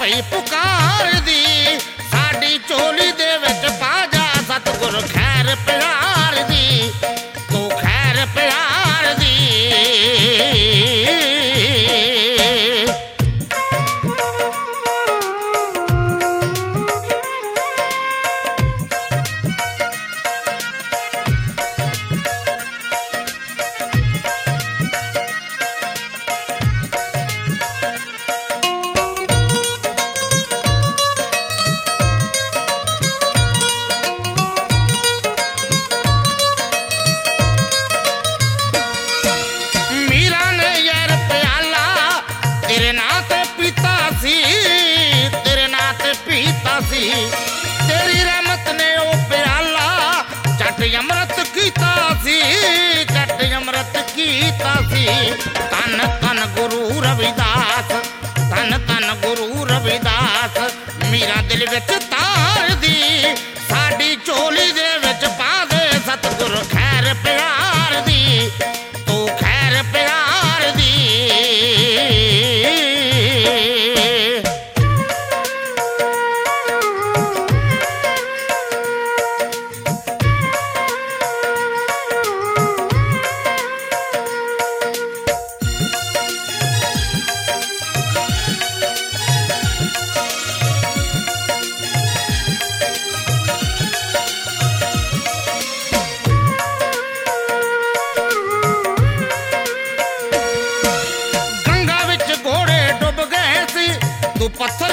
पई पुकार दी साडी चोली दे विच पा जा सतगुर खैर प्यार दी तू खैर प्यार दी। तेरे नां ते पीता सी तेरे नां ते पीता सी तेरी रहमत ने ओ प्याला चट अमृत कीता सी चट अमृत कीता सी। तन तन गुरु रविदास तन तन गुरु रविदास मेरा दिल विच तार दी साडी चोली दे विच पा दे सतगुर खैर प्यार दी तू खैर प्यार दी। तू पत्थर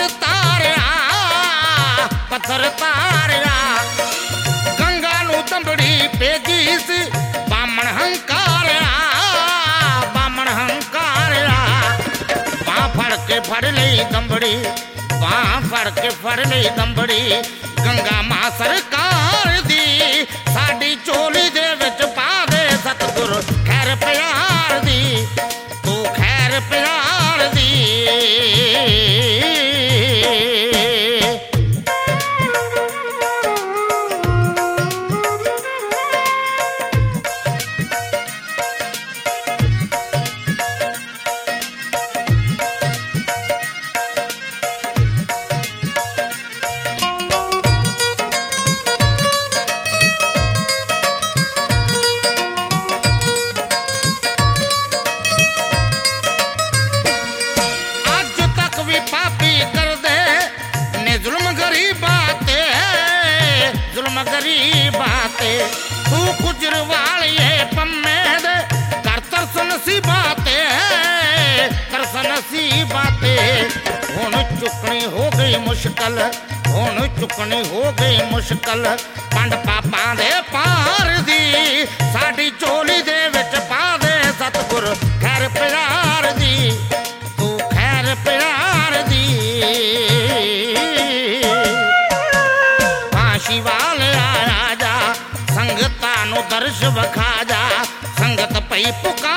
तारिया गंगा नू दंबड़ी भेजी सी बामण हंकारिया बां फड़ लई दंबड़ी बां फड़ लई दंबड़ी गंगा मां सरकार दी साडी चोली दे विच पा दे सतगुर खैर प्यार दी तू खैर प्यार दी। गरीब बातें तू गुजर वाले पम्मे दे कर तरसन सी बातें हुण चुकनी हो गई मुश्किल हुण चुकनी हो गई मुश्किल पंड पापा दे पार दी साडी चोली दे विच पा दे सतगुर खैर प्यार दी तू खैर प्यार दी। काशी वाले आया जा संगतां नू दर्श वखा जा संगत पई पुकार